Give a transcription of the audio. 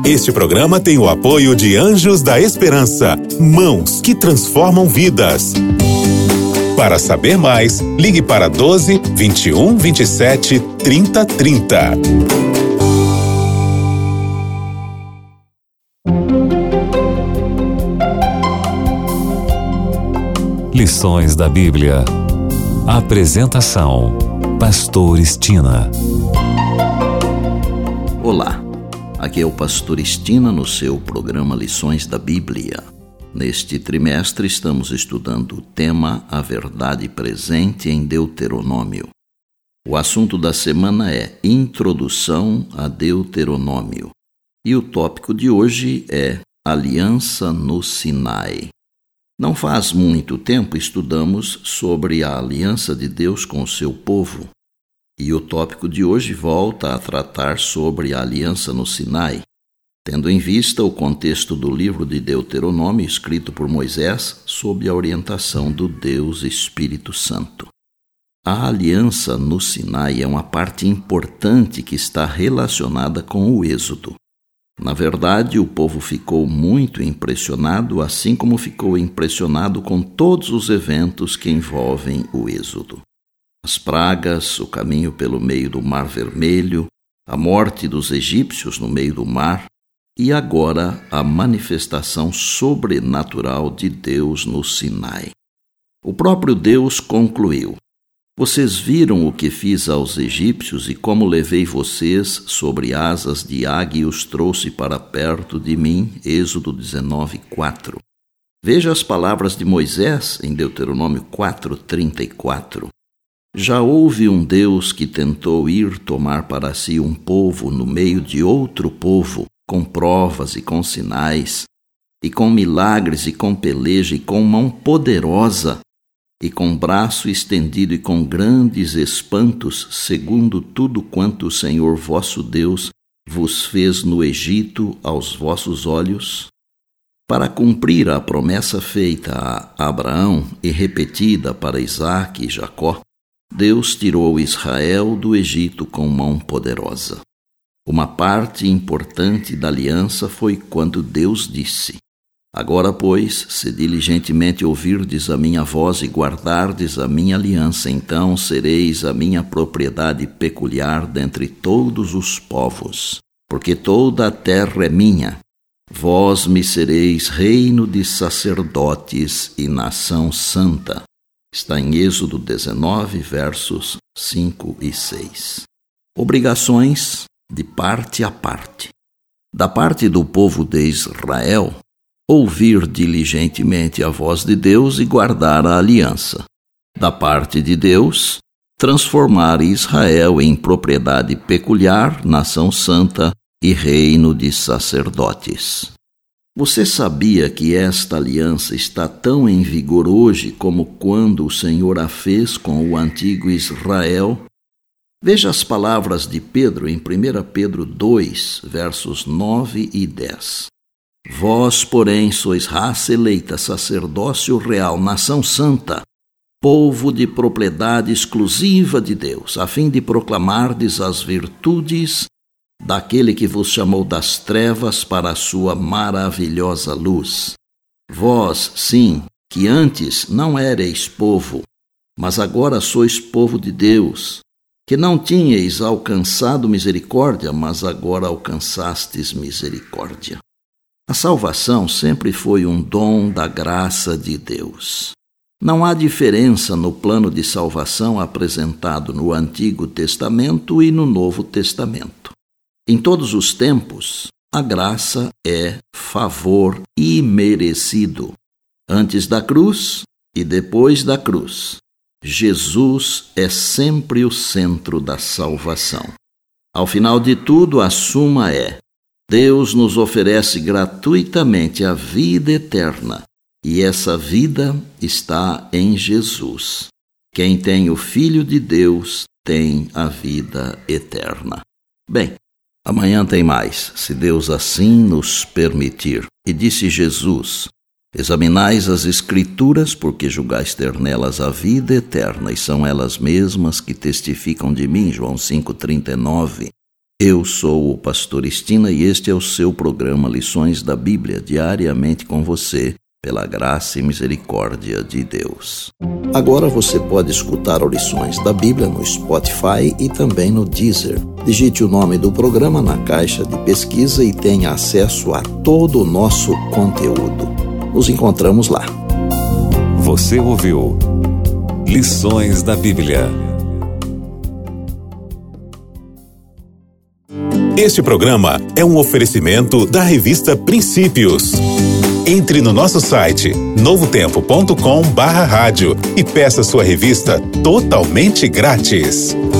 Este programa tem o apoio de Anjos da Esperança, mãos que transformam vidas. Para saber mais, ligue para 12 21 27 30 30. Lições da Bíblia. Apresentação: Pastor Estina. Olá, aqui é o Pastor Estina no seu programa Lições da Bíblia. Neste trimestre estamos estudando o tema A Verdade Presente em Deuteronômio. O assunto da semana é Introdução a Deuteronômio. E o tópico de hoje é Aliança no Sinai. Não faz muito tempo estudamos sobre a aliança de Deus com o seu povo, e o tópico de hoje volta a tratar sobre a aliança no Sinai, tendo em vista o contexto do livro de Deuteronômio escrito por Moisés sob a orientação do Deus Espírito Santo. A aliança no Sinai é uma parte importante que está relacionada com o Êxodo. Na verdade, o povo ficou muito impressionado, assim como ficou impressionado com todos os eventos que envolvem o Êxodo. As pragas, o caminho pelo meio do Mar Vermelho, a morte dos egípcios no meio do mar e agora a manifestação sobrenatural de Deus no Sinai. O próprio Deus concluiu: Vocês viram o que fiz aos egípcios e como levei vocês sobre asas de águia e os trouxe para perto de mim. Êxodo 19:4. Veja as palavras de Moisés em Deuteronômio 4:34. Já houve um Deus que tentou ir tomar para si um povo no meio de outro povo, com provas e com sinais, e com milagres e com peleja e com mão poderosa, e com braço estendido e com grandes espantos, segundo tudo quanto o Senhor vosso Deus vos fez no Egito aos vossos olhos? Para cumprir a promessa feita a Abraão e repetida para Isaque e Jacó, Deus tirou Israel do Egito com mão poderosa. Uma parte importante da aliança foi quando Deus disse: Agora, pois, se diligentemente ouvirdes a minha voz e guardardes a minha aliança, então sereis a minha propriedade peculiar dentre todos os povos, porque toda a terra é minha. Vós me sereis reino de sacerdotes e nação santa. Está em Êxodo 19, versos 5 e 6. Obrigações de parte a parte. Da parte do povo de Israel, ouvir diligentemente a voz de Deus e guardar a aliança. Da parte de Deus, transformar Israel em propriedade peculiar, nação santa e reino de sacerdotes. Você sabia que esta aliança está tão em vigor hoje como quando o Senhor a fez com o antigo Israel? Veja as palavras de Pedro em 1 Pedro 2, versos 9 e 10. Vós, porém, sois raça eleita, sacerdócio real, nação santa, povo de propriedade exclusiva de Deus, a fim de proclamardes as virtudes daquele que vos chamou das trevas para a sua maravilhosa luz. Vós, sim, que antes não éreis povo, mas agora sois povo de Deus, que não tinhais alcançado misericórdia, mas agora alcançastes misericórdia. A salvação sempre foi um dom da graça de Deus. Não há diferença no plano de salvação apresentado no Antigo Testamento e no Novo Testamento. Em todos os tempos, a graça é favor imerecido. Antes da cruz e depois da cruz, Jesus é sempre o centro da salvação. Ao final de tudo, a suma é: Deus nos oferece gratuitamente a vida eterna, e essa vida está em Jesus. Quem tem o Filho de Deus tem a vida eterna. Bem, amanhã tem mais, se Deus assim nos permitir. E disse Jesus: Examinais as Escrituras, porque julgais ter nelas a vida eterna, e são elas mesmas que testificam de mim. João 5,39. Eu sou o pastor Estina e este é o seu programa Lições da Bíblia, diariamente com você, pela graça e misericórdia de Deus. Agora você pode escutar Lições da Bíblia no Spotify e também no Deezer. Digite o nome do programa na caixa de pesquisa e tenha acesso a todo o nosso conteúdo. Nos encontramos lá. Você ouviu Lições da Bíblia. Este programa é um oferecimento da revista Princípios. Entre no nosso site novotempo.com/rádio e peça sua revista totalmente grátis.